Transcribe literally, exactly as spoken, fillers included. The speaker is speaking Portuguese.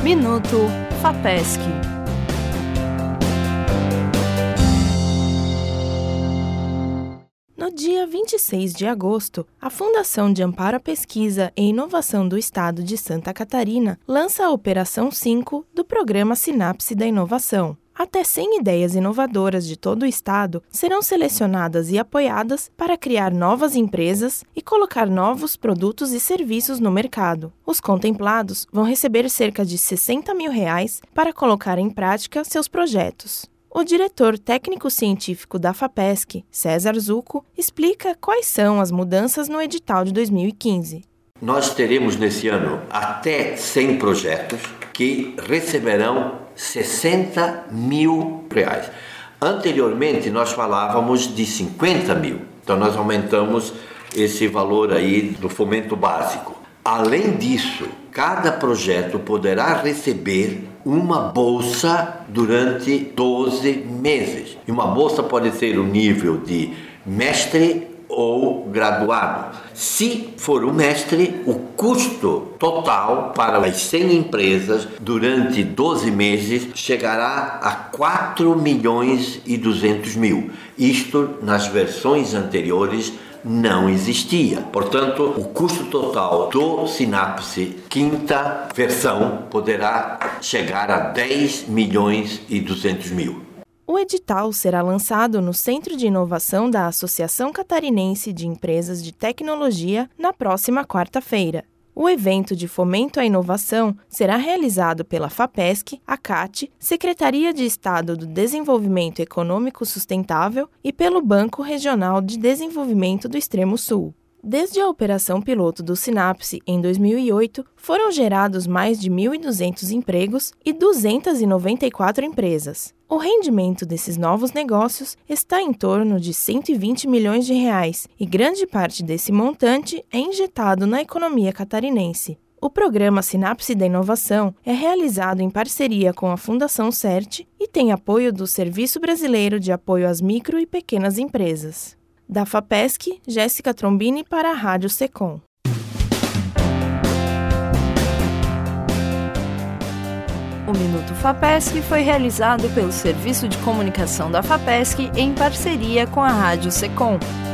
Minuto FAPESC. No dia vinte e seis de agosto, a Fundação de Amparo à Pesquisa e Inovação do Estado de Santa Catarina lança a Operação cinco do Programa Sinapse da Inovação. Até cem ideias inovadoras de todo o estado serão selecionadas e apoiadas para criar novas empresas e colocar novos produtos e serviços no mercado. Os contemplados vão receber cerca de sessenta mil reais para colocar em prática seus projetos. O diretor técnico-científico da FAPESC, César Zucco, explica quais são as mudanças no edital de dois mil e quinze. Nós teremos nesse ano até cem projetos que receberão sessenta mil reais. Anteriormente nós falávamos de cinquenta mil, então nós aumentamos esse valor aí do fomento básico. Além disso, cada projeto poderá receber uma bolsa durante doze meses. E uma bolsa pode ter o nível de mestre ou graduado. Se for o mestre, o custo total para as cem empresas durante doze meses chegará a quatro milhões e duzentos mil. Isto nas versões anteriores não existia. Portanto, o custo total do Sinapse quinta versão poderá chegar a dez milhões e duzentos mil. O edital será lançado no Centro de Inovação da Associação Catarinense de Empresas de Tecnologia na próxima quarta-feira. O evento de fomento à inovação será realizado pela FAPESC, a CAT, Secretaria de Estado do Desenvolvimento Econômico Sustentável e pelo Banco Regional de Desenvolvimento do Extremo Sul. Desde a operação piloto do Sinapse em dois mil e oito, foram gerados mais de mil e duzentos empregos e duzentas e noventa e quatro empresas. O rendimento desses novos negócios está em torno de cento e vinte milhões de reais e grande parte desse montante é injetado na economia catarinense. O programa Sinapse da Inovação é realizado em parceria com a Fundação CERT e tem apoio do Serviço Brasileiro de Apoio às Micro e Pequenas Empresas. Da FAPESC, Jéssica Trombini para a Rádio Secom. O Minuto FAPESC foi realizado pelo Serviço de Comunicação da FAPESC em parceria com a Rádio Secom.